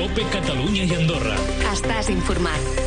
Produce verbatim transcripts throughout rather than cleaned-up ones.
COPE Catalunya i Andorra. Estàs informat.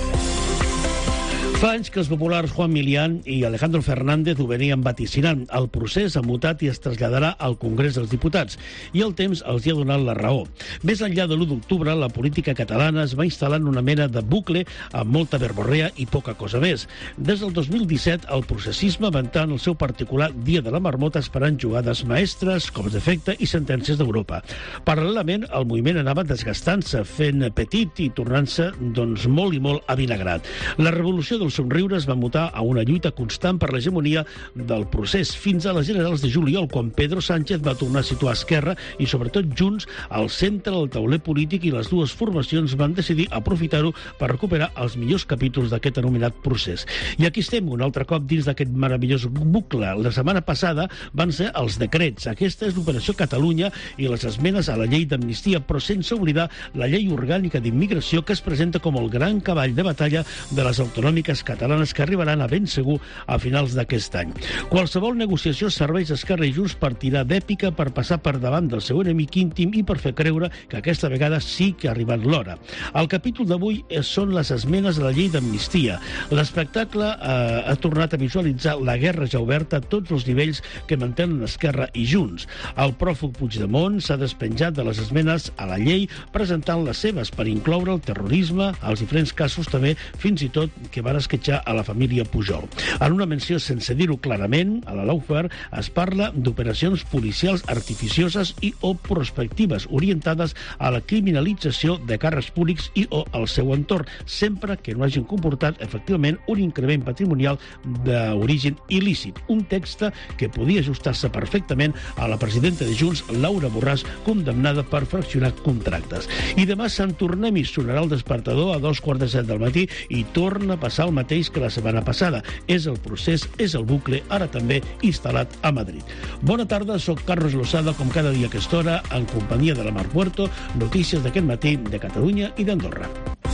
Fa anys que els populars Juan Milián i Alejandro Fernández ho venien vaticinant. El procés ha mutat i es traslladarà al Congrés dels Diputats. I el temps els hi ha donat la raó. Més enllà de l'u d'octubre, la política catalana es va instal·lar en una mena de bucle amb molta verborrea i poca cosa més. Des del dos mil disset, el processisme va entrar en el seu particular dia de la marmota esperant jugades maestres, cops d'efecte i sentències d'Europa. Paral·lelament, el moviment anava desgastant-se, fent petit i tornant-se doncs, molt i molt avinagrat. La revolució dels somriures va mutar a una lluita constant per l'hegemonia del procés, fins a les generals de juliol, quan Pedro Sánchez va tornar a situar Esquerra i, sobretot, Junts al centre del tauler polític, i les dues formacions van decidir aprofitar-ho per recuperar els millors capítols d'aquest anomenat procés. I aquí estem, un altre cop dins d'aquest meravellós bucle. La setmana passada van ser els decrets. Aquesta és l'Operació Catalunya i les esmenes a la llei d'amnistia, però sense oblidar la llei orgànica d'immigració, que es presenta com el gran cavall de batalla de les autonòmiques catalanes, que arribaran a ben segur a finals d'aquest any. Qualsevol negociació serveix a Esquerra i Junts per tirar d'èpica, per passar per davant del seu enemic íntim i per fer creure que aquesta vegada sí que ha arribat l'hora. El capítol d'avui són les esmenes a la llei d'amnistia. L'espectacle eh, ha tornat a visualitzar la guerra ja oberta a tots els nivells que mantenen Esquerra i Junts. El pròfug Puigdemont s'ha despenjat de les esmenes a la llei, presentant les seves per incloure el terrorisme, els diferents casos també, fins i tot que van esquetxar a la família Pujol. En una menció sense dir-ho clarament, a la Lawfare es parla d'operacions policials artificioses i o prospectives orientades a la criminalització de càrrecs públics i o al seu entorn, sempre que no hagin comportat efectivament un increment patrimonial d'origen il·lícit. Un text que podia ajustar-se perfectament a la presidenta de Junts, Laura Borràs, condemnada per fraccionar contractes. I demà Sant Tornem-hi sonarà el despertador a dos quarts de set del matí i torna a passar el mateix que la setmana passada. És el procés, és el bucle, ara també instal·lat a Madrid. Bona tarda, soc Carlos Losada, com cada dia a aquesta hora, en companyia de la Mar Puerto, notícies d'aquest matí de Catalunya i d'Andorra.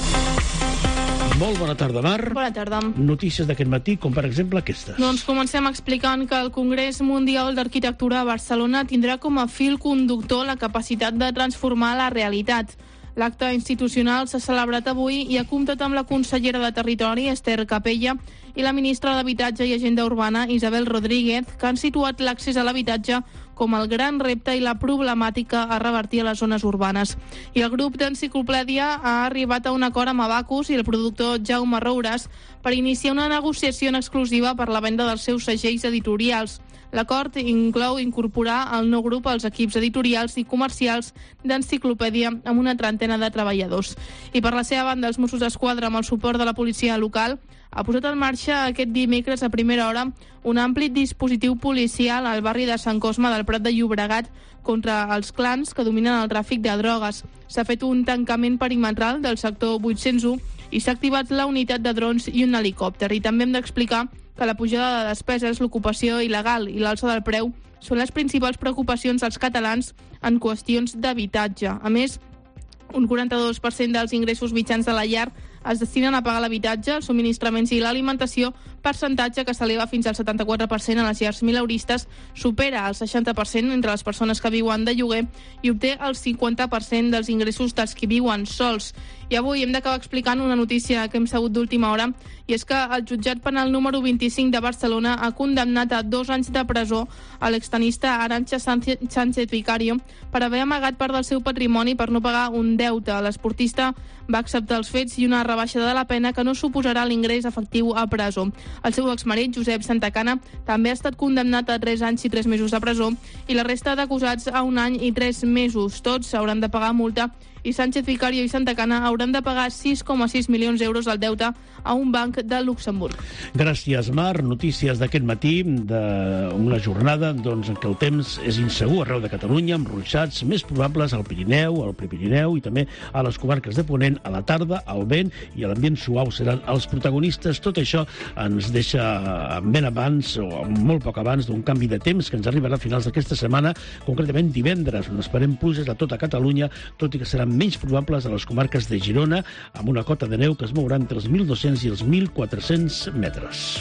Molt bona tarda, Mar. Bona tarda. Notícies d'aquest matí, com per exemple aquestes. Doncs comencem explicant que el Congrés Mundial d'Arquitectura a Barcelona tindrà com a fil conductor la capacitat de transformar la realitat. L'acte institucional s'ha celebrat avui i ha comptat amb la consellera de Territori, Esther Capella, i la ministra d'Habitatge i Agenda Urbana, Isabel Rodríguez, que han situat l'accés a l'habitatge com el gran repte i la problemàtica a revertir a les zones urbanes. I el grup d'Enciclopèdia ha arribat a un acord amb Abacus i el productor Jaume Rouràs per iniciar una negociació en exclusiva per la venda dels seus segells editorials. L'acord inclou incorporar al nou grup els equips editorials i comercials d'Enciclopèdia amb una trentena de treballadors. I per la seva banda, els Mossos d'Esquadra, amb el suport de la policia local, ha posat en marxa aquest dimecres a primera hora un ampli dispositiu policial al barri de Sant Cosme del Prat de Llobregat contra els clans que dominen el tràfic de drogues. S'ha fet un tancament perimetral del sector vuit-cents u i s'ha activat la unitat de drons i un helicòpter. I també hem d'explicar que la pujada de despeses, l'ocupació il·legal i l'alça del preu són les principals preocupacions dels catalans en qüestions d'habitatge. A més, un quaranta-dos per cent dels ingressos mitjans de la llar es destinen a pagar l'habitatge, els subministraments i l'alimentació, percentatge que s'eleva fins al setanta-quatre per cent a les llars mileuristes, supera el seixanta per cent entre les persones que viuen de lloguer i obté el cinquanta per cent dels ingressos dels que viuen sols. I avui hem d'acabar explicant una notícia que hem sabut d'última hora, i és que el jutjat penal número vint-i-cinc de Barcelona ha condemnat a dos anys de presó a l'extenista Arantxa Sánchez Vicario per haver amagat part del seu patrimoni per no pagar un deute. L'esportista va acceptar els fets i una rebaixa de la pena que no suposarà l'ingrés efectiu a presó. El seu exmarit, Josep Santacana, també ha estat condemnat a tres anys i tres mesos de presó i la resta d'acusats a un any i tres mesos. Tots hauran de pagar multa i Sánchez Vicario i Santacana hauran de pagar sis coma sis milions d'euros al deute a un banc de Luxemburg. Gràcies, Mar. Notícies d'aquest matí, d'una jornada doncs, en què el temps és insegur arreu de Catalunya, amb ruixats més probables al Pirineu, al Prepirineu i també a les comarques de Ponent. A la tarda, el vent i l'ambient suau seran els protagonistes. Tot això ens deixa ben abans, o molt poc abans, d'un canvi de temps que ens arribarà a finals d'aquesta setmana, concretament divendres, on esperem pluges a tota Catalunya, tot i que seran menys probables a les comarques de Girona, amb una cota de neu que es mourà entre els mil dos-cents i els mil quatre-cents metres.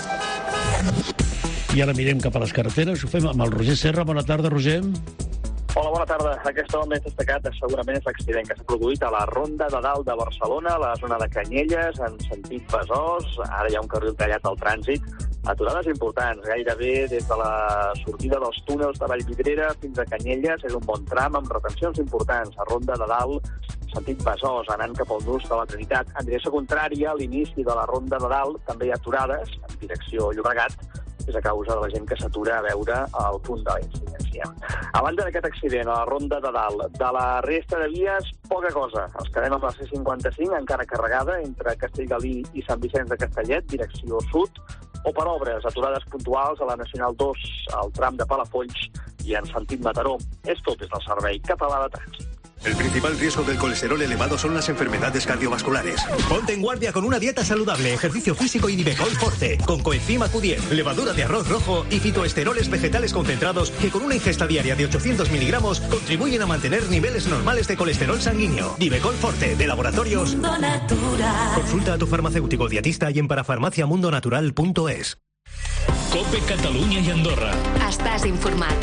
I ara mirem cap a les carreteres. Ho fem amb el Roger Serra. Bona tarda, Roger. Hola, bona tarda. Aquesta hora més destacat segurament és l'accident que s'ha produït a la Ronda de Dalt de Barcelona, a la zona de Canyelles, en sentit Besòs. Ara hi ha un carril tallat al trànsit. Aturades importants, gairebé des de la sortida dels túnels de Vallvidrera fins a Canyelles. És un bon tram amb retencions importants. A Ronda de Dalt, sentit Besòs, anant cap al nus de la Trinitat. En direcció contrària, a l'inici de la Ronda de Dalt, també hi ha aturades, en direcció Llobregat, és a causa de la gent que s'atura a veure el punt de la incidència. A banda d'aquest accident, a la Ronda de Dalt, de la resta de vies, poca cosa. Ens quedem amb la C cinquanta-cinc, encara carregada, entre Castellgalí i Sant Vicenç de Castellet, direcció sud, o per obres, aturades puntuals a la Nacional dos, al tram de Palafolls i en sentit Mataró. És tot des del Servei Català de Trànsit. El principal riesgo del colesterol elevado son las enfermedades cardiovasculares. Ponte en guardia con una dieta saludable, ejercicio físico y Divecol Forte, con coenzima Q diez, levadura de arroz rojo y fitoesteroles vegetales concentrados que con una ingesta diaria de ochocientos miligramos contribuyen a mantener niveles normales de colesterol sanguíneo. Divecol Forte, de Laboratorios Mundo Natural. Consulta a tu farmacéutico dietista y en parafarmacia mundo natural punto es. COPE Catalunya i Andorra. Estàs informat.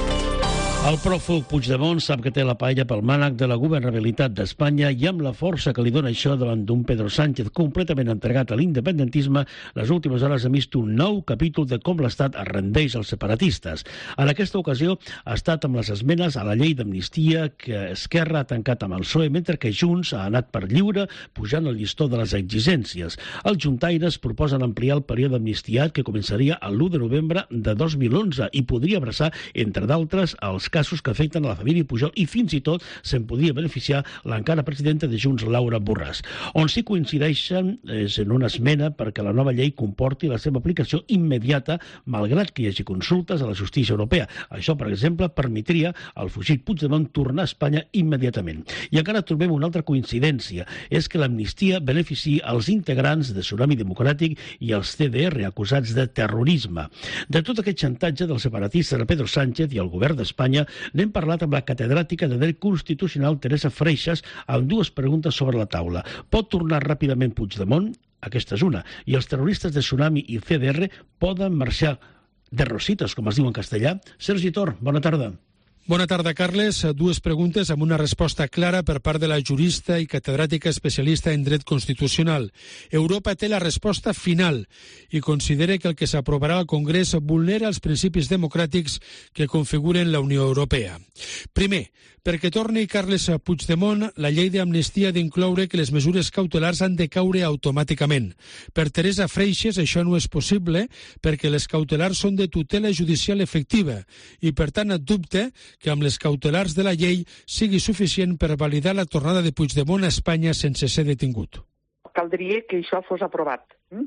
El pròfug Puigdemont sap que té la paella pel mànec de la governabilitat d'Espanya i amb la força que li dona això davant d'un Pedro Sánchez completament entregat a l'independentisme, les últimes hores ha vist un nou capítol de com l'Estat es rendeix als separatistes. En aquesta ocasió ha estat amb les esmenes a la llei d'amnistia que Esquerra ha tancat amb el P S O E, mentre que Junts ha anat per lliure, pujant el llistó de les exigències. Els juntaires proposen ampliar el període amnistiat que començaria l'u de novembre de dos mil onze i podria abraçar, entre d'altres, els casos que afecten a la família Pujol i fins i tot se'n podria beneficiar l'encara presidenta de Junts, Laura Borràs. On sí coincideixen és en una esmena perquè la nova llei comporti la seva aplicació immediata, malgrat que hi hagi consultes a la justícia europea. Això, per exemple, permetria al fugit Puigdemont tornar a Espanya immediatament. I encara trobem una altra coincidència, és que l'amnistia beneficia els integrants de Tsunami Democràtic i els C D R acusats de terrorisme. De tot aquest xantatge dels separatistes a Pedro Sánchez i al govern d'Espanya n'hem parlat amb la catedràtica de dret constitucional Teresa Freixas amb dues preguntes sobre la taula. Pot tornar ràpidament Puigdemont? Aquesta és una. I els terroristes de Tsunami i C D R poden marxar de rositas, com es diu en castellà? Sergi Tor, bona tarda. Bona tarda, Carles. Dues preguntes amb una resposta clara per part de la jurista i catedràtica especialista en dret constitucional. Europa té la resposta final i considera que el que s'aprovarà al Congrés vulnera els principis democràtics que configuren la Unió Europea. Primer, perquè torni Carles Puigdemont, la llei d'amnistia ha d'incloure que les mesures cautelars han de caure automàticament. Per Teresa Freixas això no és possible perquè les cautelars són de tutela judicial efectiva i per tant et dubte que amb les cautelars de la llei sigui suficient per validar la tornada de Puigdemont a Espanya sense ser detingut. Caldria que això fos aprovat, hm?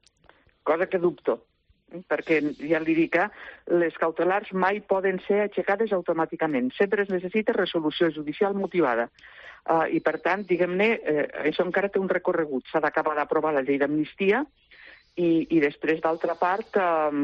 Cosa que dubto, hm? Perquè ja li dic que les cautelars mai poden ser aixecades automàticament. Sempre es necessita resolució judicial motivada. Uh, I per tant, diguem-ne, eh, això encara té un recorregut. S'ha d'acabar d'aprovar la llei d'amnistia i, i després, d'altra part,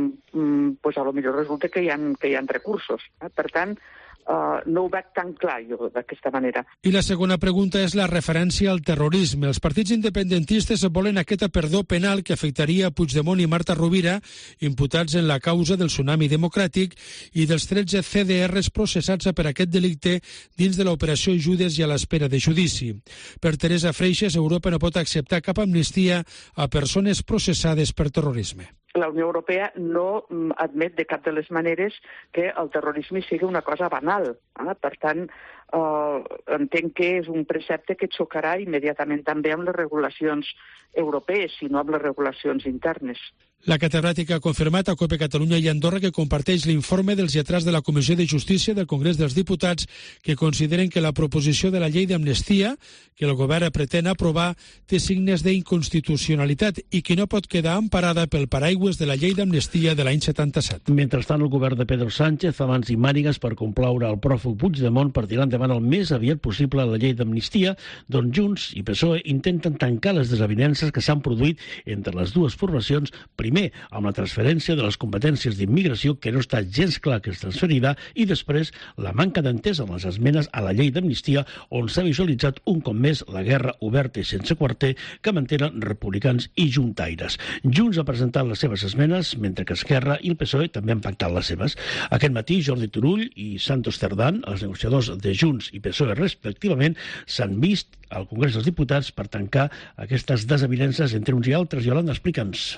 eh, pues a lo millor resulta que hi ha, que hi ha recursos. Eh? Per tant, Uh, no ho veig tan clar, jo, d'aquesta manera. I la segona pregunta és la referència al terrorisme. Els partits independentistes volen aquest perdó penal que afectaria a Puigdemont i Marta Rovira, imputats en la causa del Tsunami Democràtic i dels tretze C D Rs processats per aquest delicte dins de l'operació Judes i a l'espera de judici. Per Teresa Freixas, Europa no pot acceptar cap amnistia a persones processades per terrorisme. La Unió Europea no admet de cap de les maneres que el terrorisme sigui una cosa banal. Eh? Per tant, eh, entenc que és un precepte que xocarà immediatament també amb les regulacions europees, si no amb les regulacions internes. La catedràtica ha confirmat a COPE Catalunya i Andorra que comparteix l'informe dels lletrats de la Comissió de Justícia del Congrés dels Diputats que consideren que la proposició de la llei d'amnistia que el govern pretén aprovar té signes d'inconstitucionalitat i que no pot quedar emparada pel paraigües de la llei d'amnistia de l'any setanta-set. Mentrestant, el govern de Pedro Sánchez fa mans i mànigues per complaure el pròfug Puigdemont per tirar endavant demana el més aviat possible la llei d'amnistia, doncs Junts i P S O E intenten tancar les desavinences que s'han produït entre les dues formacions, primer amb la transferència de les competències d'immigració, que no està gens clar que es transferirà, i després la manca d'entesa en les esmenes a la llei d'amnistia, on s'ha visualitzat un cop més la guerra oberta i sense quarter que mantenen republicans i juntaires. Junts ha presentat les seves esmenes, mentre que Esquerra i el P S O E també han pactat les seves. Aquest matí, Jordi Turull i Santos Cerdán, els negociadors de Junts i P S O E respectivament, s'han vist al Congrés dels Diputats per tancar aquestes desavinences entre uns i altres. Iolanda, explica'ns.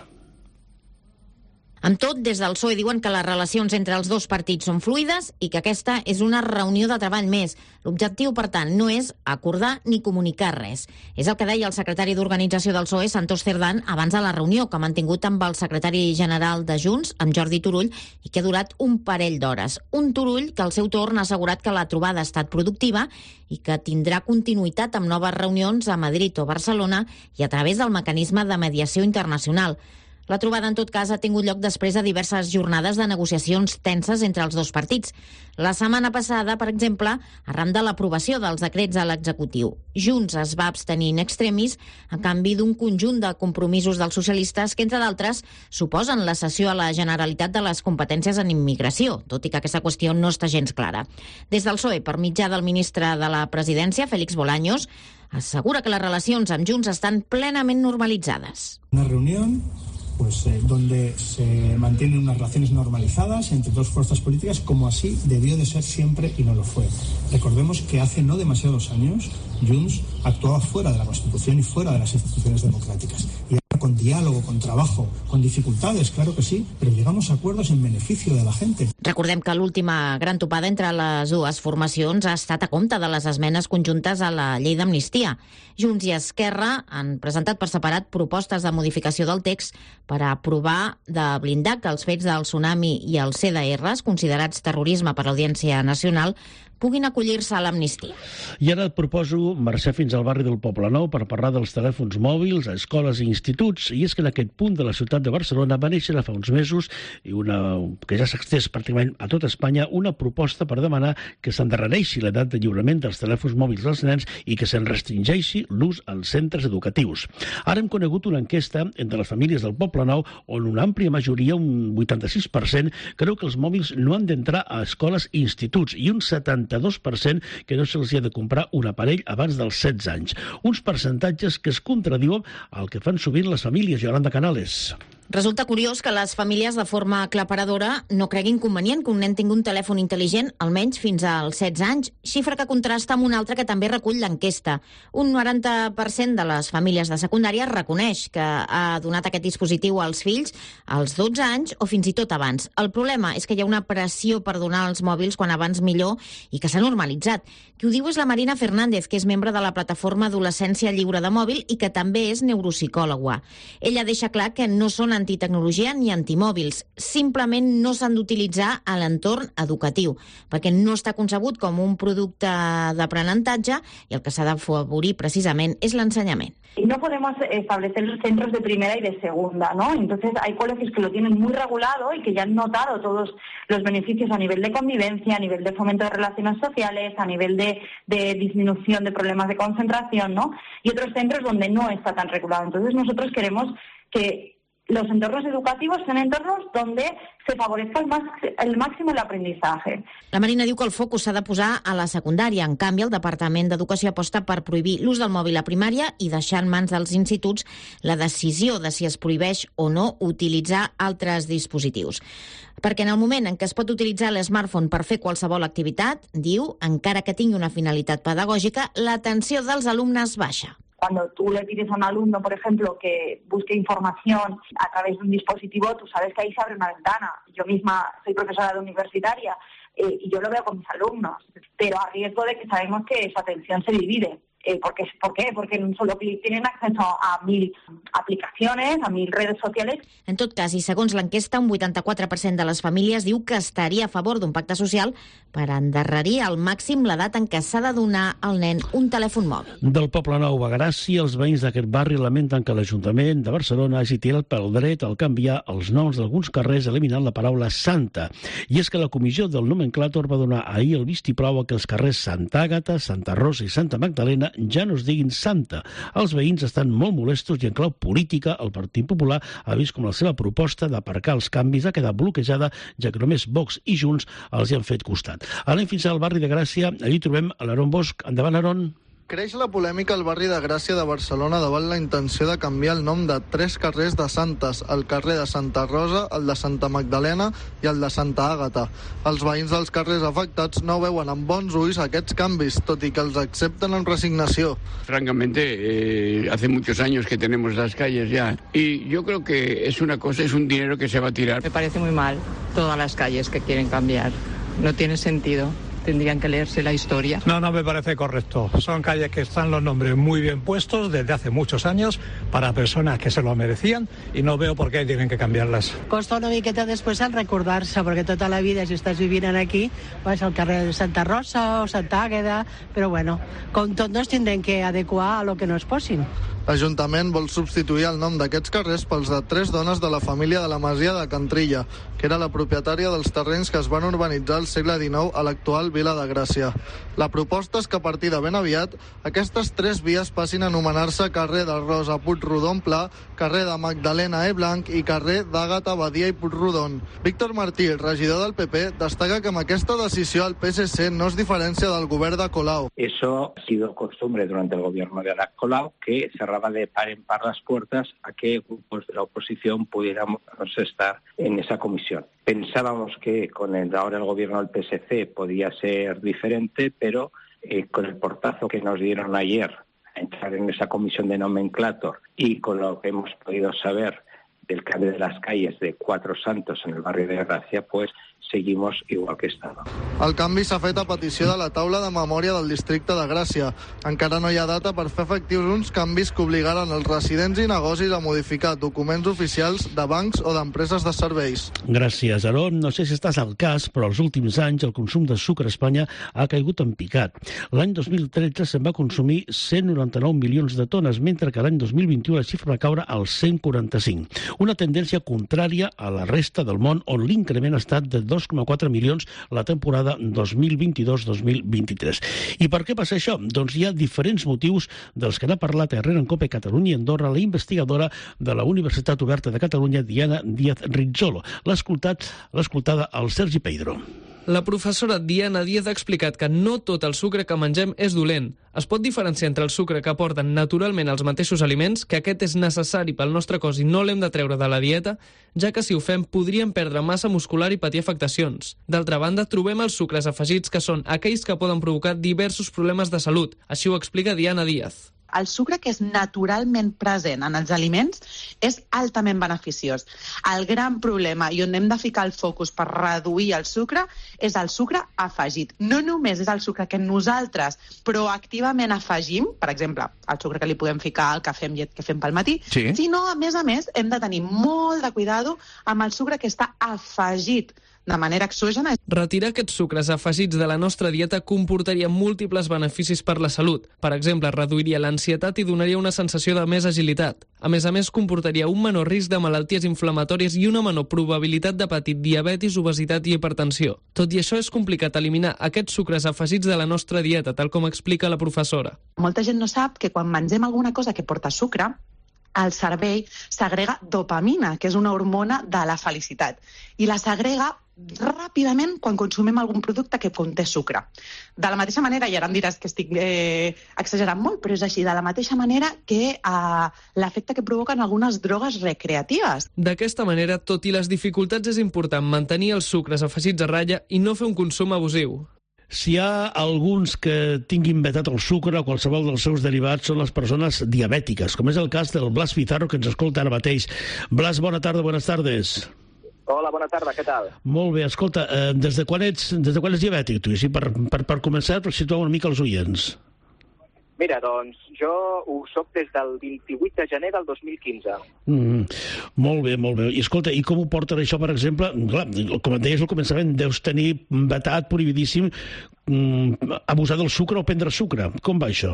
Amb tot, des del P S O E diuen que les relacions entre els dos partits són fluides i que aquesta és una reunió de treball més. L'objectiu, per tant, no és acordar ni comunicar res. És el que deia el secretari d'Organització del P S O E, Santos Cerdán, abans de la reunió que ha mantingut amb el secretari general de Junts, amb Jordi Turull, i que ha durat un parell d'hores. Un Turull que al seu torn ha assegurat que la trobada ha estat productiva i que tindrà continuïtat amb noves reunions a Madrid o Barcelona i a través del mecanisme de mediació internacional. La trobada, en tot cas, ha tingut lloc després de diverses jornades de negociacions tenses entre els dos partits. La setmana passada, per exemple, arran de l'aprovació dels decrets a l'executiu. Junts es va abstenir in extremis a canvi d'un conjunt de compromisos dels socialistes que, entre d'altres, suposen la cessió a la Generalitat de les competències en immigració, tot i que aquesta qüestió no està gens clara. Des del P S O E, per mitjà del ministre de la Presidència, Félix Bolaños, assegura que les relacions amb Junts estan plenament normalitzades. Una reunió pues eh, donde se mantienen unas relaciones normalizadas entre dos fuerzas políticas, como así debió de ser siempre y no lo fue. Recordemos que hace no demasiados años Junts actuaba fuera de la Constitución y fuera de las instituciones democráticas. Y ahora con diálogo, con trabajo, con dificultades, claro que sí, pero llegamos a acuerdos en beneficio de la gente. Recordem que l'última gran topada entre les dues formacions ha estat a compte de les esmenes conjuntes a la llei d'amnistia. Junts i Esquerra han presentat per separat propostes de modificació del text per a aprovar de blindar que els fets del tsunami i els C D Rs, considerats terrorisme per l'Audiència Nacional, puguin acollir-se a l'amnistia. I ara et proposo marxar fins al barri del Poblenou per parlar dels telèfons mòbils a escoles i instituts. I és que en aquest punt de la ciutat de Barcelona va néixer fa uns mesos, i una, que ja s'ha extès pràcticament a tot Espanya, una proposta per demanar que s'endarrereixi l'edat de lliurament dels telèfons mòbils dels nens i que se'n restringeixi l'ús als centres educatius. Ara hem conegut una enquesta entre les famílies del Poblenou on una àmplia majoria, un vuitanta-sis per cent, creu que els mòbils no han d'entrar a escoles i instituts, i un setanta-dos per cent que no se'ls ha de comprar un aparell abans dels setze anys. Uns percentatges que es contradiuen al que fan sovint les famílies. Yolanda Canales. Resulta curiós que les famílies de forma aclaparadora no creguin convenient que un nen tingui un telèfon intel·ligent almenys fins als setze anys, xifra que contrasta amb una altra que també recull l'enquesta. Un noranta per cent de les famílies de secundària reconeix que ha donat aquest dispositiu als fills als dotze anys o fins i tot abans. El problema és que hi ha una pressió per donar els mòbils quan abans millor i que s'ha normalitzat. Qui ho diu és la Marina Fernández, que és membre de la plataforma Adolescència Lliure de Mòbil i que també és neuropsicòloga. Ella deixa clar que no són antitecnologia ni antimòbils. Simplement no s'han d'utilitzar a l'entorn educatiu, perquè no està concebut com un producte d'aprenentatge i el que s'ha d'afavorir precisament és l'ensenyament. No podemos establecer los centros de primera y de segunda, ¿no? Entonces hay colegios que lo tienen muy regulado y que ya han notado todos los beneficios a nivel de convivencia, a nivel de fomento de relaciones sociales, a nivel de, de disminución de problemas de concentración, ¿no? Y otros centros donde no está tan regulado. Entonces nosotros queremos que los entornos educativos son entornos donde se favorezca el, más, el máximo el aprendizaje. La Marina diu que el focus s'ha de posar a la secundària. En canvi, el Departament d'Educació aposta per prohibir l'ús del mòbil a primària i deixar en mans dels instituts la decisió de si es prohibeix o no utilitzar altres dispositius. Perquè en el moment en què es pot utilitzar l'smartphone per fer qualsevol activitat, diu, encara que tingui una finalitat pedagògica, l'atenció dels alumnes baixa. Cuando tú le pides a un alumno, por ejemplo, que busque información a través de un dispositivo, tú sabes que ahí se abre una ventana. Yo misma soy profesora de universitaria eh, y yo lo veo con mis alumnos, pero a riesgo de que sabemos que su atención se divide. Eh, porque, ¿Por qué? Porque en un solo clic tienen acceso a mil aplicaciones, a mil redes sociales. En tot cas, i segons l'enquesta, un vuitanta-quatre per cent de les famílies diu que estaria a favor d'un pacte social per endarrerir al màxim l'edat en què s'ha de donar al nen un telèfon mòbil. Del Poble Nou a Gràcia, els veïns d'aquest barri lamenten que l'Ajuntament de Barcelona hagi tirat pel dret al canviar els noms d'alguns carrers eliminant la paraula Santa. I és que la comissió del nomenclàtor va donar ahir el vistiplau a que els carrers Santa Àgata, Santa Rosa i Santa Magdalena ja no es diguin Santa. Els veïns estan molt molestos i en clau política el Partit Popular ha vist com la seva proposta d'aparcar els canvis ha quedat bloquejada, ja que només Vox i Junts els hi han fet costat. Anem fins al barri de Gràcia, allí trobem l'Aaron Bosch. Endavant, Aaron. Creix la polèmica al barri de Gràcia de Barcelona davant la intenció de canviar el nom de tres carrers de santes, el carrer de Santa Rosa, el de Santa Magdalena i el de Santa Àgata. Els veïns dels carrers afectats no veuen amb bons ulls aquests canvis, tot i que els accepten amb resignació. Francamente, eh, hace muchos años que tenemos las calles ya, y yo creo que es una cosa, es un dinero que se va a tirar. Me parece muy mal todas las calles que quieren cambiar. No tiene sentido. Tendrían que leerse la historia. No, no me parece correcto. Son calles que están los nombres muy bien puestos desde hace muchos años para personas que se lo merecían y no veo por qué tienen que cambiarlas. Costa una miqueta després en recordar-se, perquè tota la vida, si estàs vivint aquí, vas al carrer de Santa Rosa o Santa Àgueda, però bueno, com tot no es tindrem que adequar a lo que nos posin. L'Ajuntament vol substituir el nom d'aquests carrers pels de tres dones de la família de la Masia de Cantrilla, que era la propietària dels terrenys que es van urbanitzar al segle dinou a l'actual Vila de Gràcia. La proposta és que a partir de ben aviat aquestes tres vies passin a anomenar-se carrer de Rosa Puigrodon Pla, carrer de Magdalena E. Blanc i carrer d'Àgata Badia i Puigrodon. Víctor Martí, regidor del P P, destaca que amb aquesta decisió el P S C no es diferencia del govern de Colau. Eso ha sido costumbre durante el gobierno de Ada Colau, que cerraba de par en par las puertas a que grupos de la oposición pudiéramos estar en esa comisión. Pensábamos que con el, ahora el gobierno del P S C podía ser diferente, pero eh, con el portazo que nos dieron ayer a entrar en esa comisión de nomenclator y con lo que hemos podido saber del cambio de las calles de Cuatro Santos en el barrio de Gracia, pues seguimos igual que estava. El canvi s'ha fet a petició de la taula de memòria del districte de Gràcia. Encara no hi ha data per fer efectius uns canvis que obligaran els residents i negocis a modificar documents oficials de bancs o d'empreses de serveis. Gràcies, Aaron. No sé si estàs al cas, però els últims anys el consum de sucre a Espanya ha caigut en picat. L'any dos mil tretze se'n va consumir cent noranta-nou milions de tones, mentre que l'any dos mil vint-i-u la xifra va caure als cent quaranta-cinc. Una tendència contrària a la resta del món, on l'increment ha estat de dos coma quatre milions la temporada dos mil vint-i-dos dos mil vint-i-tres. I per què passa això? Doncs hi ha diferents motius dels que n'ha parlat a Herrera en Cope Catalunya i Andorra la investigadora de la Universitat Oberta de Catalunya, Diana Díaz Rizzolo. L'ha escoltat, l'ha escoltada al Sergi Peidro. La professora Diana Díaz ha explicat que no tot el sucre que mengem és dolent. Es pot diferenciar entre el sucre que aporten naturalment els mateixos aliments, que aquest és necessari pel nostre cos i no l'hem de treure de la dieta, ja que si ho fem podríem perdre massa muscular i patir afectacions. D'altra banda, trobem els sucres afegits, que són aquells que poden provocar diversos problemes de salut. Així ho explica Diana Díaz. El sucre que és naturalment present en els aliments és altament beneficiós. El gran problema i on hem de ficar el focus per reduir el sucre és el sucre afegit. No només és el sucre que nosaltres proactivament afegim, per exemple, el sucre que li podem ficar al cafè amb llet que fem pel matí, sí. Sinó, a més a més, hem de tenir molt de cuidado amb el sucre que està afegit de manera exògena. Retirar aquests sucres afegits de la nostra dieta comportaria múltiples beneficis per la salut. Per exemple, reduiria l'ansietat i donaria una sensació de més agilitat. A més a més, comportaria un menor risc de malalties inflamatòries i una menor probabilitat de patir diabetis, obesitat i hipertensió. Tot i això, és complicat eliminar aquests sucres afegits de la nostra dieta, tal com explica la professora. Molta gent no sap que quan mengem alguna cosa que porta sucre, el cervell segrega dopamina, que és una hormona de la felicitat, i la segrega ràpidament quan consumim algun producte que conté sucre. De la mateixa manera, i ara em diràs que estic eh, exagerant molt, però és així, de la mateixa manera que eh, l'efecte que provoquen algunes drogues recreatives. D'aquesta manera, tot i les dificultats, és important mantenir els sucres afegits a ratlla i no fer un consum abusiu. Si hi ha alguns que tinguin vetat el sucre o qualsevol dels seus derivats són les persones diabètiques, com és el cas del Blas Pizarro, que ens escolta ara mateix. Blas, bona tarda, buenas tardes. Hola, bona tarda, què tal? Molt bé, escolta, eh, des de quan ets, des de quan ets diabètic, tu? Sí, per, per, per començar, per situar una mica els oients. Mira, doncs jo ho soc des del vint-i-vuit de gener del dos mil quinze. Mm, molt bé, molt bé. I escolta, i com ho porten això, per exemple? Clar, com et deies al començament, deus tenir vetat, prohibidíssim, mm, abusar del sucre o prendre sucre. Com va això?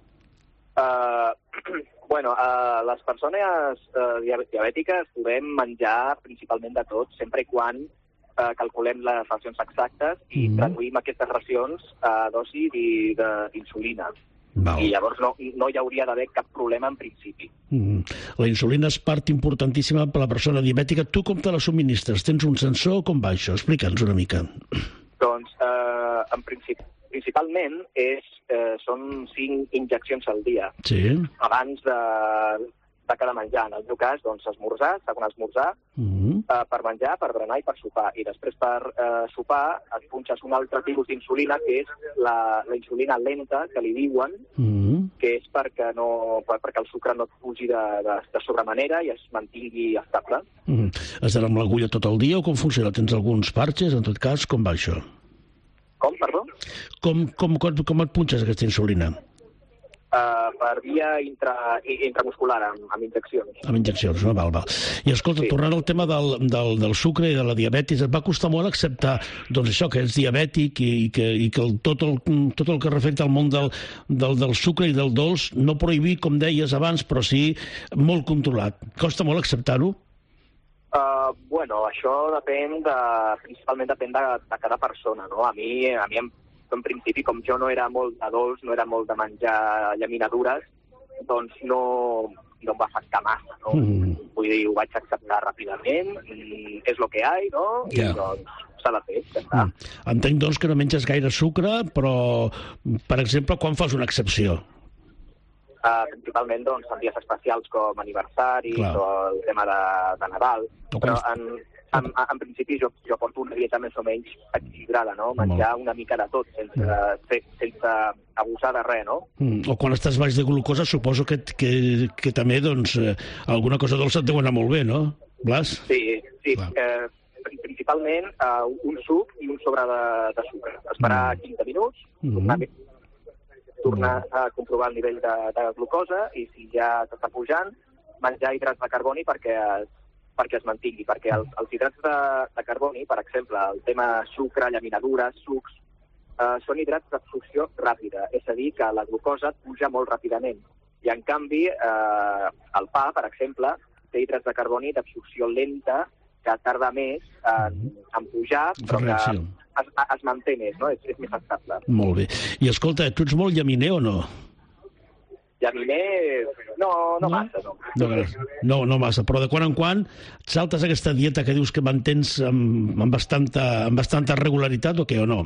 Uh, bueno, uh, les persones uh, diabètiques podem menjar principalment de tot, sempre i quan uh, calculem les racions exactes i mm. traduïm aquestes racions a dosi d'insulina. Val. I llavors no, no hi hauria d'haver cap problema en principi. Mm. La insulina és part importantíssima per a la persona diabètica. Tu com te la subministres? Tens un sensor? Com va això? Explica'ns una mica. Doncs, eh, en principi, principalment és, eh, són cinc injeccions al dia. Sí. Abans de, de cada menjar. En el meu cas, doncs, esmorzar, segon esmorzar, mm. eh, per menjar, per berenar i per sopar. I després per eh, sopar et punxes un altre tipus d'insulina, que és la, la insulina lenta, que li diuen, mm. que és perquè, no, perquè el sucre no et pugi de, de, de sobremanera i es mantingui estable. Mm. Has d'anar amb l'agulla tot el dia o com funciona? Tens alguns parxes? En tot cas, com va això? Com, perdó? Com, com, com, com et punxes aquesta insulina? Uh, per via intra, intramuscular, amb, amb injeccions. Amb injeccions, no? Val, val. I escolta, sí. Tornant al tema del, del, del sucre i de la diabetis, et va costar molt acceptar doncs això, que ets diabètic i, i que, i que el, tot, el, tot el que reflecta al món del, del, del sucre i del dolç, no prohibit, com deies abans, però sí molt controlat. Costa molt acceptar-ho? Uh, bueno, això depèn de, principalment depèn de, de cada persona, no? A mi, a mi em en principi, com jo no era molt de dolç, no era molt de menjar llaminadures, doncs no, no em va afectar massa, no? Mm. Vull dir, ho vaig acceptar ràpidament, és el que hi ha, no? I yeah. doncs s'ha de fer, ja està. Mm. Entenc, doncs, que no menges gaire sucre, però, per exemple, quan fas una excepció? Uh, principalment, doncs, en dies especials com aniversaris Clar. o el tema de, de Nadal, o però en... En, en principi jo, jo porto una dieta més o menys equilibrada, no? Menjar una mica de tot, sense, mm. sense abusar de res, no? Mm. O quan estàs baix de glucosa suposo que, que, que també doncs, eh, alguna cosa dolça et deu anar molt bé, no, Blas? Sí, sí. Eh, principalment eh, un suc i un sobre de, de sucre. Esperar mm. quinze minuts, mm. tornar, tornar mm. a comprovar el nivell de, de glucosa i si ja t'està pujant, menjar hidrats de carboni perquè es perquè es mantingui, perquè els, els hidrats de, de carboni, per exemple, el tema sucre, llaminadures, sucs, eh, són hidrats d'absorció ràpida, és a dir, que la glucosa puja molt ràpidament. I, en canvi, eh, el pa, per exemple, té hidrats de carboni d'absorció lenta, que tarda més en, en pujar, però que es, es manté més, no? És, és més estable. Molt bé. I escolta, tu ets molt llaminer o no? Llaminer, no, no massa, no. No, no, no massa, però de quan en quan saltes aquesta dieta que dius que mantens amb, amb, bastanta, amb bastanta regularitat o què, o no?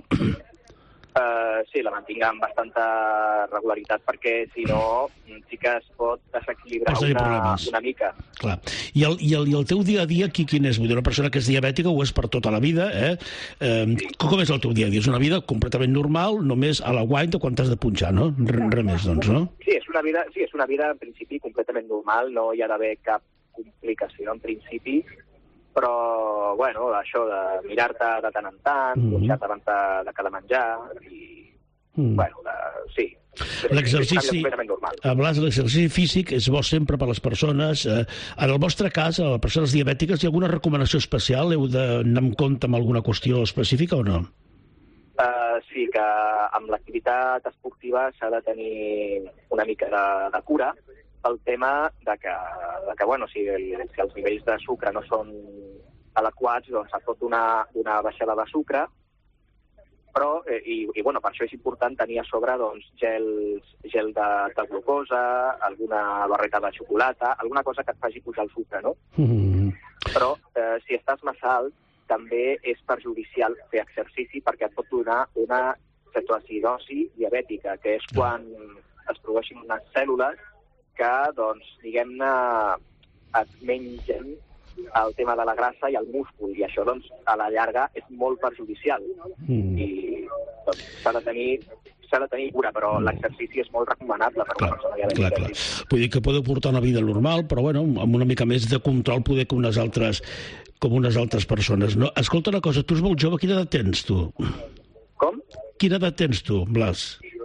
Uh, sí, la mantinc amb bastanta regularitat perquè, si no, sí que es pot desequilibrar una, una mica. Clar. I el, i, el, I el teu dia a dia, qui, quin és? Vull dir, una persona que és diabètica ho és per tota la vida, eh? eh sí. Com és el teu dia a dia? És una vida completament normal, només a la guany de quan t'has de punxar, no? Res més, doncs, no? Sí, és una vida, sí, és una vida en principi completament normal, no hi ha d'haver cap complicació en principi, però, bueno, això de mirar-te de tant en tant, mm-hmm. punxar-te abans de, de cada menjar, i, mm. bueno, de, sí. L'exercici, Blas, l'exercici físic és bo sempre per a les persones. Eh, en el vostre cas, a les persones diabètiques, hi ha alguna recomanació especial? Heu d'anar en compte amb alguna qüestió específica o no? Uh, sí, que amb l'activitat esportiva s'ha de tenir una mica de, de cura, el tema de que, de que bueno, si, el, si els nivells de sucre no són adequats, doncs es pot donar una baixada de sucre, però, eh, i, i bueno, per això és important tenir a sobre doncs, gels, gel de, de glucosa, alguna barreta de xocolata, alguna cosa que et faci pujar el sucre, no? Mm. Però eh, si estàs massa alt, també és perjudicial fer exercici perquè et pot donar una cetoacidosi diabètica, que és quan es produeixen unes cèl·lules que, doncs, diguem-ne, et mengen el tema de la grassa i el múscul, i això, doncs, a la llarga és molt perjudicial. Mm. I doncs, s'ha de tenir s'ha de tenir cura, però mm. l'exercici és molt recomanable per clar, una persona diabètica. Clar, clar. Vull dir que podeu portar una vida normal, però, bueno, amb una mica més de control poder que unes altres, com unes altres persones. No? Escolta una cosa, tu ets molt jove, quina edat tens, tu? Com? Quina edat tens, tu, Blas? Uh,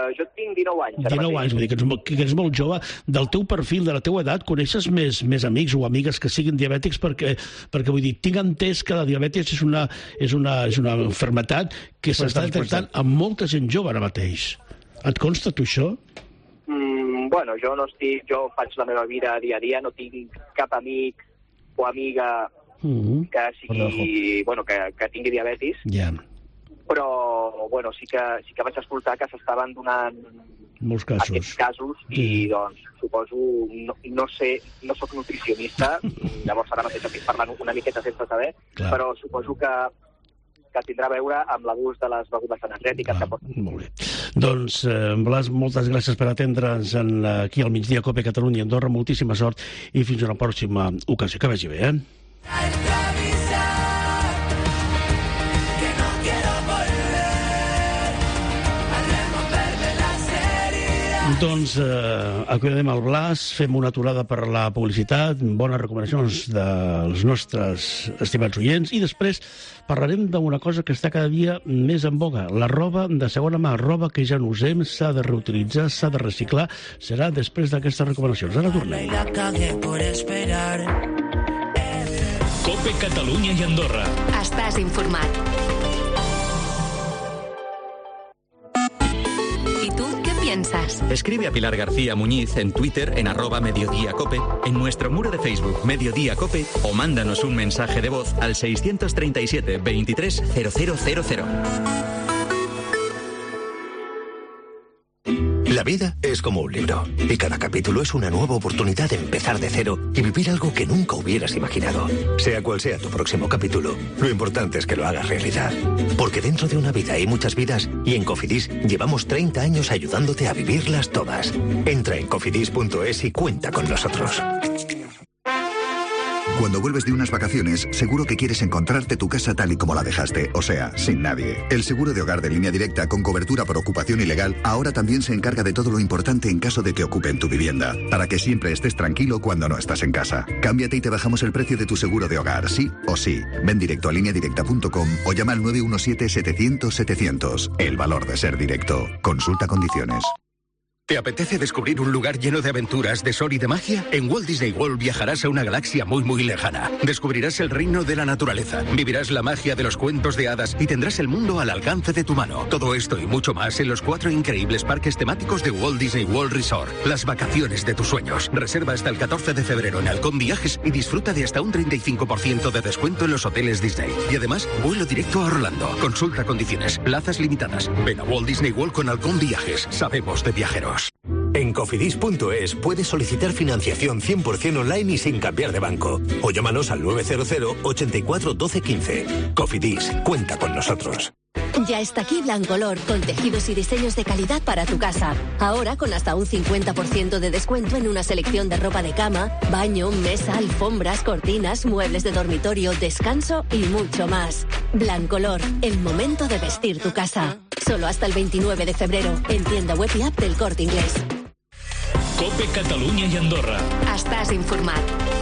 Uh, jo tinc dinou anys. dinou anys, vull dir que ets, molt, que ets molt jove. Del teu perfil, de la teua edat, coneixes més, més amics o amigues que siguin diabètics? Perquè, perquè vull dir, tinc entès que la diabetis és una, és una, és una enfermetat que s'està detectant amb molta gent jove ara mateix. Et consta tu això? Mm, bueno, jo no estic... Jo faig la meva vida dia a dia, no tinc cap amic o amiga mm-hmm. que sigui... Bueno, que, que tingui diabetis. Ja. Yeah. Però, bueno, sí que, sí que vaig escoltar que s'estaven donant molts casos. Aquests casos sí. I, doncs, suposo, no, no sé, no sóc nutricionista, llavors ara mateix estic parlant una miqueta sense saber, clar. Però suposo que, que tindrà a veure amb l'abús de les begudes energètiques. Ah, que molt bé. Doncs, eh, Blas, moltes gràcies per atendre'ns en, aquí al Migdia Cope Catalunya i Andorra. Moltíssima sort i fins a una pròxima ocasió. Que vagi bé, eh? Doncs eh, acudem al Blas, fem una aturada per la publicitat, bones recomanacions dels nostres estimats oients i després parlarem d'una cosa que està cada dia més en boga, la roba de segona mà, roba que ja no usem, s'ha de reutilitzar, s'ha de reciclar, serà després d'aquestes recomanacions. Ara tornem. Cope Catalunya i Andorra. Estàs informat. Escribe a Pilar García Muñiz en Twitter en arroba Mediodía Cope, en nuestro muro de Facebook Mediodía Cope o mándanos un mensaje de voz al seiscientos treinta y siete veintitrés cero cero cero cero. La vida es como un libro y cada capítulo es una nueva oportunidad de empezar de cero y vivir algo que nunca hubieras imaginado. Sea cual sea tu próximo capítulo, lo importante es que lo hagas realidad. Porque dentro de una vida hay muchas vidas y en Cofidis llevamos treinta años ayudándote a vivirlas todas. Entra en cofidis punto es y cuenta con nosotros. Cuando vuelves de unas vacaciones, seguro que quieres encontrarte tu casa tal y como la dejaste, o sea, sin nadie. El seguro de hogar de Línea Directa con cobertura por ocupación ilegal ahora también se encarga de todo lo importante en caso de que ocupen tu vivienda, para que siempre estés tranquilo cuando no estás en casa. Cámbiate y te bajamos el precio de tu seguro de hogar, sí o sí. Ven directo a línea directa punto com o llama al nueve uno siete setecientos setecientos. El valor de ser directo. Consulta condiciones. ¿Te apetece descubrir un lugar lleno de aventuras, de sol y de magia? En Walt Disney World viajarás a una galaxia muy muy lejana. Descubrirás el reino de la naturaleza, vivirás la magia de los cuentos de hadas y tendrás el mundo al alcance de tu mano. Todo esto y mucho más en los cuatro increíbles parques temáticos de Walt Disney World Resort. Las vacaciones de tus sueños. Reserva hasta el catorce de febrero en Halcón Viajes y disfruta de hasta un treinta y cinco por ciento de descuento en los hoteles Disney. Y además, vuelo directo a Orlando. Consulta condiciones. Plazas limitadas. Ven a Walt Disney World con Halcón Viajes. Sabemos de viajeros. En cofidis punto es puedes solicitar financiación cien por ciento online y sin cambiar de banco. O llámanos al nueve cero cero ochenta y cuatro doce quince. Cofidis, cuenta con nosotros. Ya está aquí Blancolor, con tejidos y diseños de calidad para tu casa. Ahora con hasta un cincuenta por ciento de descuento en una selección de ropa de cama, baño, mesa, alfombras, cortinas, muebles de dormitorio, descanso y mucho más. Blancolor, el momento de vestir tu casa. Solo hasta el veintinueve de febrero, en tienda web y app del Corte Inglés. Cope Catalunya i Andorra. Estàs informat.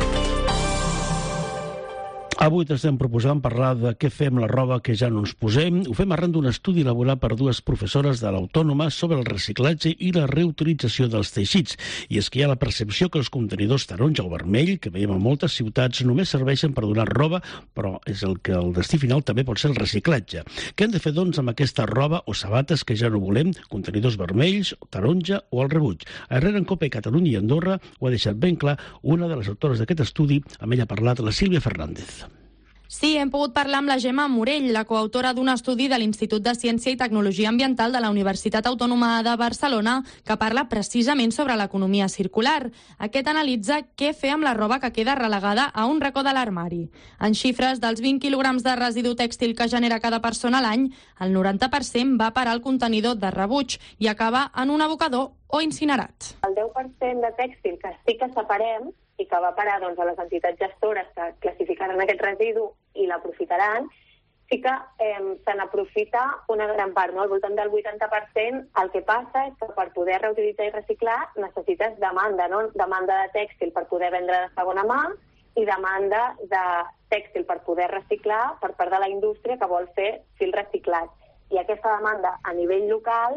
Avui t'estem proposant parlar de què fem la roba que ja no ens posem. Ho fem arran d'un estudi elaborat per dues professores de l'Autònoma sobre el reciclatge i la reutilització dels teixits. I és que hi ha la percepció que els contenidors taronja o vermell, que veiem a moltes ciutats, només serveixen per donar roba, però és el que el destí final també pot ser el reciclatge. Què hem de fer, doncs, amb aquesta roba o sabates que ja no volem, contenidors vermells, taronja o el rebuig? A Herrera en Copa i Catalunya i Andorra ho ha deixat ben clar una de les autores d'aquest estudi, amb ella ha parlat la Sílvia Fernández. Sí, hem pogut parlar amb la Gemma Morell, la coautora d'un estudi de l'Institut de Ciència i Tecnologia Ambiental de la Universitat Autònoma de Barcelona que parla precisament sobre l'economia circular. Aquest analitza què fer amb la roba que queda relegada a un racó de l'armari. En xifres dels vint quilograms de residu tèxtil que genera cada persona a l'any, el noranta per cent va parar al contenidor de rebuig i acaba en un abocador o incinerat. El deu per cent de tèxtil que sí que separem i que va parar doncs, a les entitats gestores que classificaran aquest residu i l'aprofitaran, sí que eh, se n'aprofita una gran part, no? Al voltant del vuitanta per cent. El que passa és que per poder reutilitzar i reciclar necessites demanda, no? Demanda de tèxtil per poder vendre de segona mà i demanda de tèxtil per poder reciclar per part de la indústria que vol fer fil reciclat. I aquesta demanda a nivell local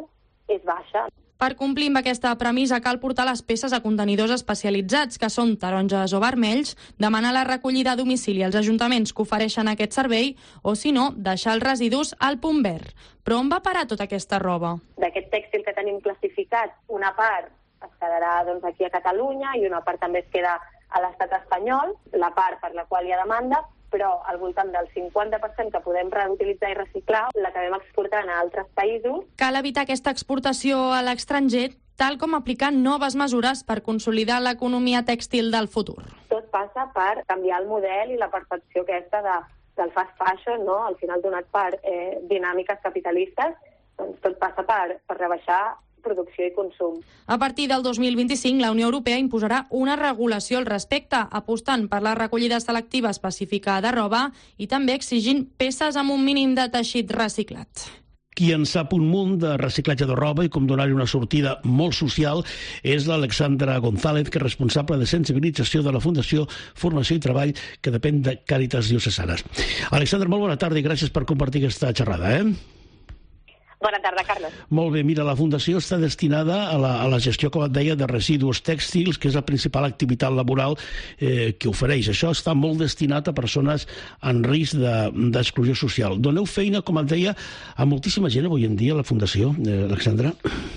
és baixa. Per complir amb aquesta premissa cal portar les peces a contenidors especialitzats, que són taronges o vermells, demanar la recollida a domicili als ajuntaments que ofereixen aquest servei o, si no, deixar els residus al punt verd. Però on va parar tota aquesta roba? D'aquest tèxtil que tenim classificat, una part es quedarà doncs, aquí a Catalunya i una part també es queda a l'estat espanyol, la part per la qual hi ha demanda, però al voltant del cinquanta per cent que podem reutilitzar i reciclar l'acabem exportant a altres països. Cal evitar aquesta exportació a l'estranger, tal com aplicar noves mesures per consolidar l'economia tèxtil del futur. Tot passa per canviar el model i la percepció aquesta de, del fast fashion, no? Al final donat per eh, dinàmiques capitalistes, doncs tot passa per, per rebaixar producció i consum. A partir del dos mil vint-i-cinc, la Unió Europea imposarà una regulació al respecte, apostant per la recollida selectiva específica de roba i també exigint peces amb un mínim de teixit reciclat. Qui en sap un munt de reciclatge de roba i com donar-hi una sortida molt social és l'Alexandra González, que és responsable de sensibilització de la Fundació Formació i Treball, que depèn de Càritas Diocesanes. Alexandra, molt bona tarda i gràcies per compartir aquesta xerrada, eh? Bona tarda, Carlos. Molt bé, mira, la Fundació està destinada a la, a la gestió, com et deia, de residus tèxtils, que és la principal activitat laboral eh, que ofereix. Això està molt destinat a persones en risc d'exclusió de, social. Doneu feina, com et deia, a moltíssima gent avui en dia, a la Fundació, eh, Alexandra?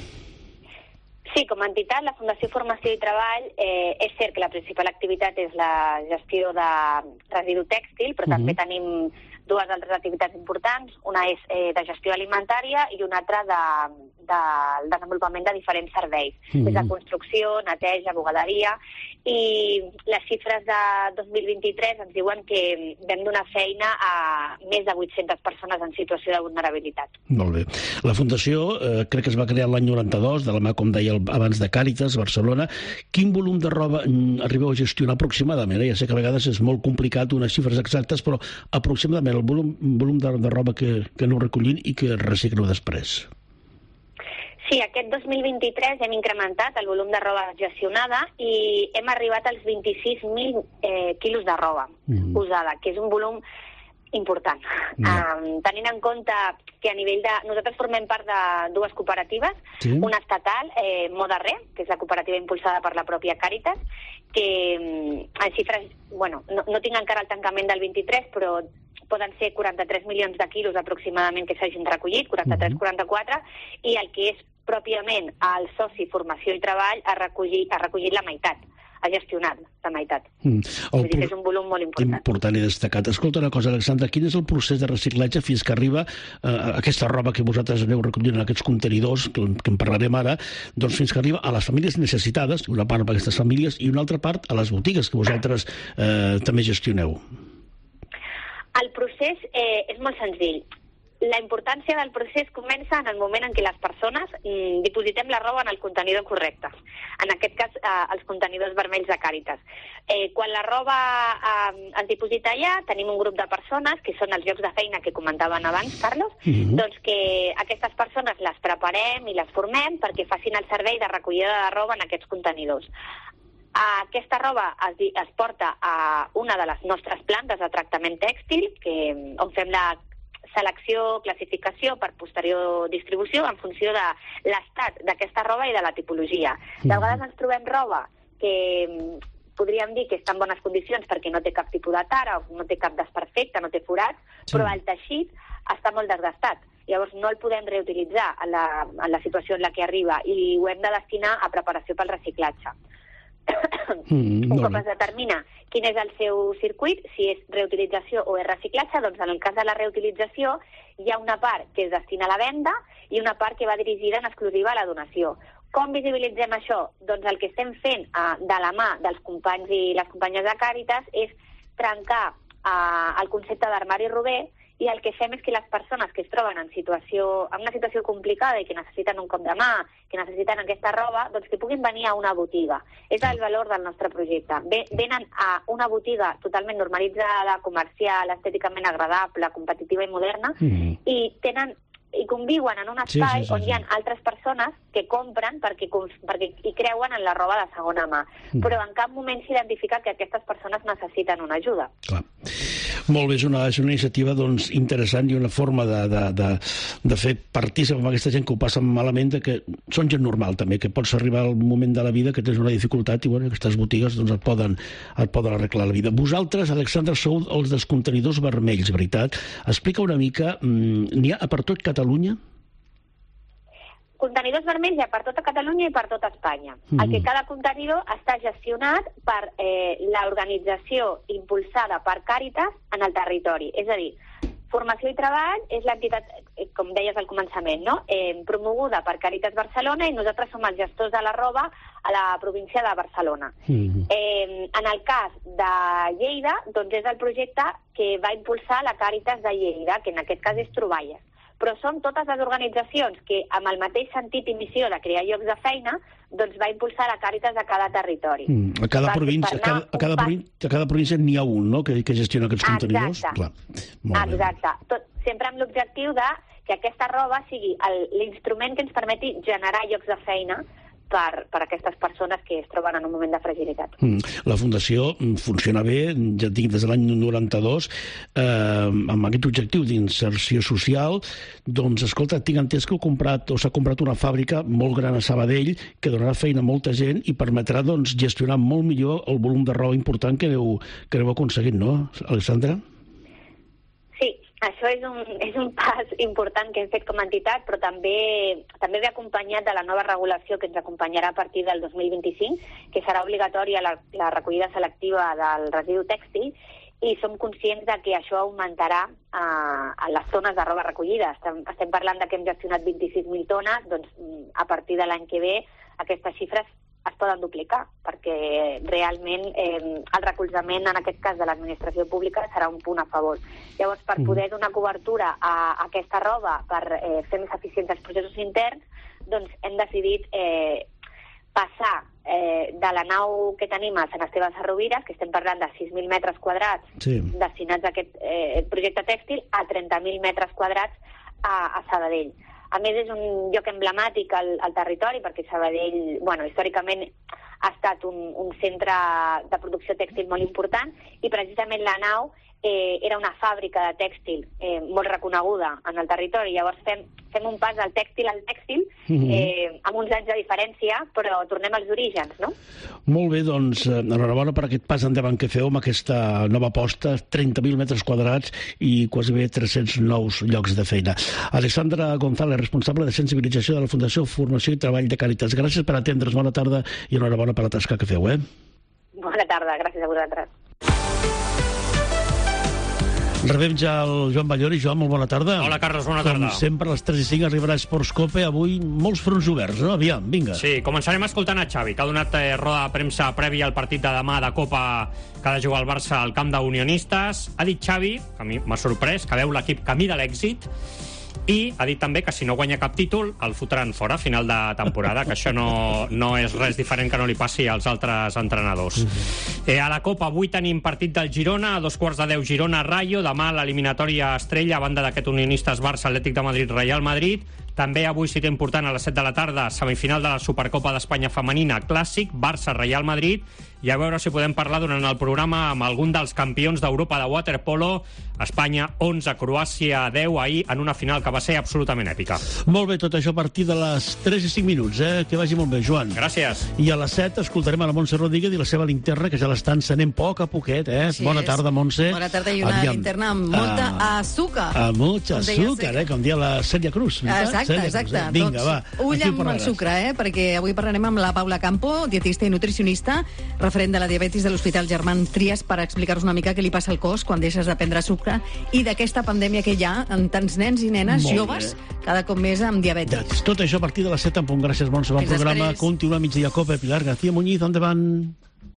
Sí, com a entitat, la Fundació Formació i Treball, eh, és cert que la principal activitat és la gestió de residu tèxtil, però uh-huh. també tenim dues altres activitats importants. Una és eh, de gestió alimentària i una altra de, de desenvolupament de diferents serveis, mm-hmm. des de construcció, neteja, bugaderia, i les xifres de dos mil vint-i-tres ens diuen que vam donar feina a més de vuit-centes persones en situació de vulnerabilitat. Molt bé. La Fundació eh, crec que es va crear l'any noranta-dos, de la mà, com deia abans, de Càritas, Barcelona. Quin volum de roba arribeu a gestionar aproximadament? Ja sé que a vegades és molt complicat unes xifres exactes, però aproximadament el volum, volum de, de roba que, que aneu recollint i que recicleu després. Sí, aquest dos mil vint-i-tres hem incrementat el volum de roba gestionada i hem arribat als vint-i-sis mil eh, quilos de roba mm. usada, que és un volum important. Mm. Um, tenint en compte que a nivell de... Nosaltres formem part de dues cooperatives, sí. Una estatal, eh, Moda-Re, que és la cooperativa impulsada per la pròpia Càritas, que en xifres... Bueno, no, no tinc encara el tancament del vint-i-tres, però poden ser quaranta-tres milions de quilos aproximadament que s'hagin recollit, quaranta-tres quaranta-quatre, i el que és pròpiament el soci Formació i Treball ha recollit, ha recollit la meitat, ha gestionat la meitat. Mm. Vull dir que és un volum molt important. Important i destacat. Escolta una cosa, Alexandra, quin és el procés de reciclatge fins que arriba eh, aquesta roba que vosaltres aneu recollint en aquests contenidors, que, que en parlarem ara, doncs fins que arriba a les famílies necessitades, una part per aquestes famílies i una altra part a les botigues que vosaltres eh, també gestioneu? El procés eh, és molt senzill. La importància del procés comença en el moment en què les persones mm, dipositem la roba en el contenidor correcte. En aquest cas, eh, els contenidors vermells de Càritas. Eh, quan la roba eh, es diposita allà, tenim un grup de persones, que són els llocs de feina que comentaven abans, Carlos, mm-hmm. doncs que aquestes persones les preparem i les formem perquè facin el servei de recollida de roba en aquests contenidors. Aquesta roba es, es porta a una de les nostres plantes de tractament tèxtil, que, on fem la selecció, classificació per posterior distribució en funció de l'estat d'aquesta roba i de la tipologia. De vegades ens trobem roba que podríem dir que està en bones condicions perquè no té cap tipus de tara, no té cap desperfecte, no té forats, sí. Però el teixit està molt desgastat. Llavors no el podem reutilitzar en la, en la situació en la que arriba i ho hem de destinar a preparació pel reciclatge. Mm, un cop es determina quin és el seu circuit, si és reutilització o és reciclatge, doncs en el cas de la reutilització hi ha una part que es destina a la venda i una part que va dirigida en exclusiva a la donació. Com visibilitzem això? Doncs el que estem fent eh, de la mà dels companys i les companyes de Càritas és trencar eh, el concepte d'armari rober, i el que fem és que les persones que es troben en, situació, en una situació complicada i que necessiten un cop de mà, que necessiten aquesta roba, doncs que puguin venir a una botiga. És el valor del nostre projecte. Venen a una botiga totalment normalitzada, comercial, estèticament agradable, competitiva i moderna, mm. i tenen i conviuen en un espai sí, sí, sí, on hi ha altres persones que compren perquè, perquè hi creuen en la roba de segona mà. Mm. Però en cap moment s'identifica que aquestes persones necessiten una ajuda. Clar. Molt bé, és una, és una iniciativa doncs, interessant i una forma de, de, de, de fer partícip amb aquesta gent que ho passa malament, de que són gent normal també, que pots arribar al moment de la vida que tens una dificultat i bueno, aquestes botigues doncs, et, poden, et poden arreglar la vida. Vosaltres, Alexandra, sou els dels contenidors vermells, veritat? Explica una mica, n'hi ha per tot Catalunya? Contenidors vermells hi ha per tota Catalunya i per tota Espanya. Mm. El que cada contenidor està gestionat per eh, l'organització impulsada per Càritas en el territori. És a dir, Formació i Treball és l'entitat, eh, com deies al començament, no? eh, promoguda per Càritas Barcelona i nosaltres som els gestors de la roba a la província de Barcelona. Mm. Eh, en el cas de Lleida, doncs és el projecte que va impulsar la Càritas de Lleida, que en aquest cas és Troballes. Però són totes les organitzacions que, amb el mateix sentit i missió de crear llocs de feina, doncs va impulsar la Càritas a cada territori. Mm, a, cada província, a, cada, a, cada província, a cada província n'hi ha un, no?, que, que gestiona aquests contenidors. Clar. Exacte. Tot, sempre amb l'objectiu de que aquesta roba sigui l'instrument que ens permeti generar llocs de feina per, per aquestes persones que es troben en un moment de fragilitat. Mm. La Fundació funciona bé, ja dic, des de l'any noranta-dos, eh, amb aquest objectiu d'inserció social. Doncs, escolta, tinc entès que heu comprat, o s'ha comprat una fàbrica molt gran a Sabadell que donarà feina a molta gent i permetrà doncs, gestionar molt millor el volum de roba important que heu, que heu aconseguit, no, Alexandra? Sí, això és un, és un pas important que hem fet com a entitat, però també també ve acompanyat de la nova regulació que ens acompanyarà a partir del dos mil vint-i-cinc, que serà obligatòria la, la recollida selectiva del residu tèxtil, i som conscients de que això augmentarà eh, a les zones de roba recollida. Estem, estem parlant de que hem gestionat vint-i-sis mil tones, doncs a partir de l'any que ve aquestes xifres es poden duplicar, perquè realment eh, el recolzament, en aquest cas de l'administració pública, serà un punt a favor. Llavors, per poder donar cobertura a, a aquesta roba, per eh, fer més eficients els processos interns, doncs hem decidit eh, passar eh, de la nau que tenim a Sant Esteve de Rovires, que estem parlant de sis mil metres quadrats sí. destinats a aquest eh, projecte tèxtil, a trenta mil metres quadrats a, a Sabadell. A més, és un lloc emblemàtic al, al territori, perquè Sabadell, bueno, històricament ha estat un, un centre de producció tèxtil molt important, i precisament la nau eh, era una fàbrica de tèxtil eh, molt reconeguda en el territori. Llavors fem, fem un pas del tèxtil al tèxtil, eh, amb uns anys de diferència, però tornem als orígens, no? Molt bé, doncs, enhorabona per aquest pas endavant que feu amb aquesta nova aposta, trenta mil metres quadrats i quasi bé tres-cents nous llocs de feina. Alexandra González, responsable de sensibilització de la Fundació Formació i Treball de Càritas. Gràcies per atendre's, bona tarda i enhorabona per la tasca que feu, eh? Bona tarda, gràcies a vosaltres. Rebem ja el Joan Ballori. Joan, molt bona tarda. Hola, Carles, bona tarda. Com sempre, a les tres i cinc arribarà Esports Cope. Avui molts fronts oberts, no? Aviam, vinga. Sí, començarem escoltant a Xavi, que ha donat eh, roda de premsa prèvia al partit de demà de Copa que ha de jugar el Barça al camp d'Unionistes. Ha dit Xavi, que a mi m'ha sorprès, que veu l'equip camí de l'èxit, i ha dit també que si no guanya cap títol el fotran fora a final de temporada, que això no, no és res diferent que no li passi als altres entrenadors. Eh, a la Copa avui tenim partit del Girona, a dos quarts de deu Girona-Rayo, demà l'eliminatòria estrella a banda d'aquest Unionistes Barça, Atlètic de Madrid, Real Madrid. També avui, cita important, a les set de la tarda, semifinal de la Supercopa d'Espanya femenina, clàssic, Barça-Real Madrid, i a veure si podem parlar durant el programa amb algun dels campions d'Europa de waterpolo. Espanya onze, Croàcia deu ahir en una final que va ser absolutament èpica. Molt bé, tot això a partir de les tres i cinc minuts, eh? Que vagi molt bé, Joan. Gràcies. I a les set escoltarem a la Montse Rodríguez i la seva linterna, que ja l'estan encenent poc a poquet, eh? Així Bona és. tarda, Montse. Bona tarda i una Aviam. linterna amb molta Ah. azúcar. A mucha Com deia azúcar, eh? Com dia la Celia Cruz. Exacte, Celia exacte. Cruz, eh? Vinga, doncs, va. ull Aquí ho amb el parlaràs. sucre, eh? Perquè avui parlarem amb la Paula Campo, dietista i nutricionista, referent de la diabetis de l'Hospital Germán Trias, per explicar-nos una mica què li passa al cos quan deixes de prendre sucre i d'aquesta pandèmia que hi ha en tants nens i nenes Molt joves bé. cada cop més amb diabetis. Tot això a partir de les set en punt. Gràcies, Montse. Bon Fins programa. després. Continua migdia Copa. Pilar García Muñiz, endavant.